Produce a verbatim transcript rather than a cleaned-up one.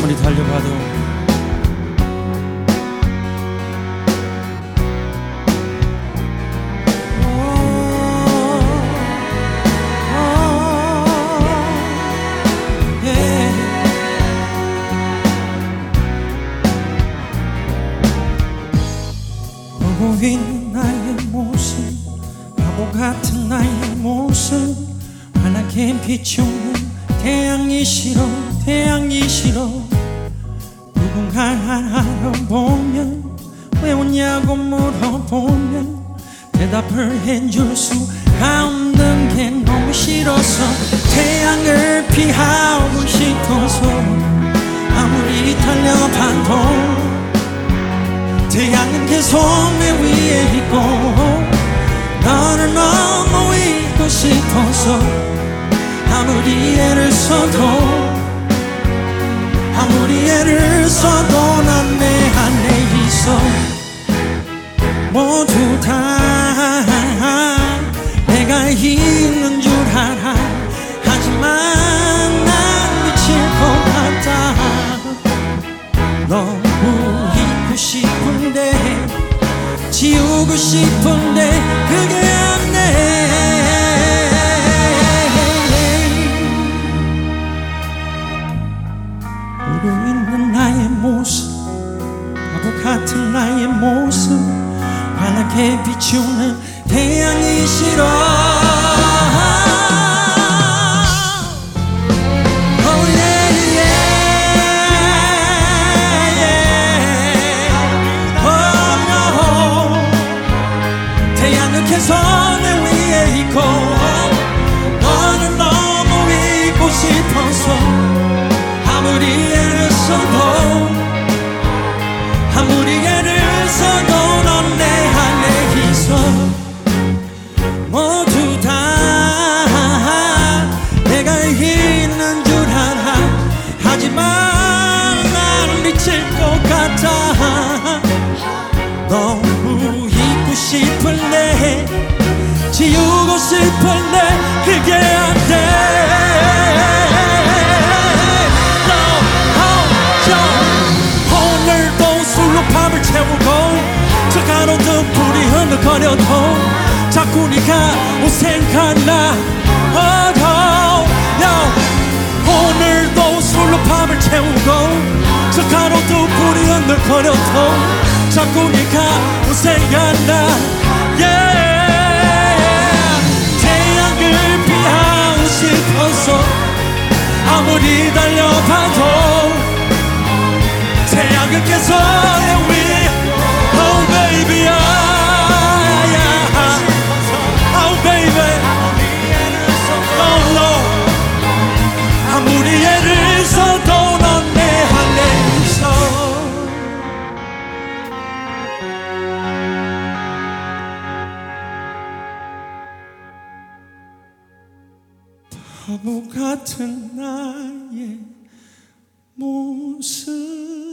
아무리 달려봐도 보고 있는 나의 모습, 바보 같은 나의 모습, 환하게 비추는 태양이 싫어, 태양이 싫어. 누군가를 알아보면 왜 웃냐고 물어보면 대답을 해줄 수가 없는 게 너무 싫어서 태양을 피하고 싶어서 아무리 달려봐도 태양은 계속 내 위에 있고 너를 너무 잊고 싶어서 아무리 애를 써도 아무리 애를 써도 난 내 안에 있어. 모두 다 내가 있는 줄 알아. 하지만 난 미칠 것 같아. 너무 잊고 싶은데 지우고 싶은데 그게 안 돼. 울고 있는 나의 모습, 바보 같은 나의 모습, 환하게 비추는 태양이 싫어. 계속 내 위에 있고 너는 너무 잊고 싶어서 아무리 애를 써도 아무리 애를 써도 넌 내 안에 있어. 모두 다 내가 있는 줄 알아. 하지만 난 미칠 것 같아. 너무 잊고 싶은데 지우고 싶은데 그게 안 돼. no, no. 오늘도 술로 밤을 채우고 저 가로등 불이 흐느거려도 자꾸 네가 생각나. oh, oh, no. 오늘도 술로 밤을 채우고 저 가로등 불이 흐느거려도 자꾸 네가 생각나. yeah. 태양을 피하고 싶어서 아무리 달려봐도 태양은 계속 내 위에. Oh baby, yeah, yeah. Oh baby, oh no. 아무리 애를 써도 넌 내 안에 있어. 바보 같은 나의 모습.